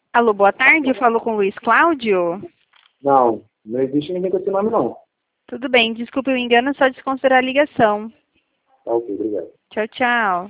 Alô, boa tarde, eu falo com o Luiz Cláudio. Não, não existe ninguém com esse nome, não. Tudo bem, desculpe o engano, só desconsiderar a ligação. Tá ok, obrigado. Tchau, tchau.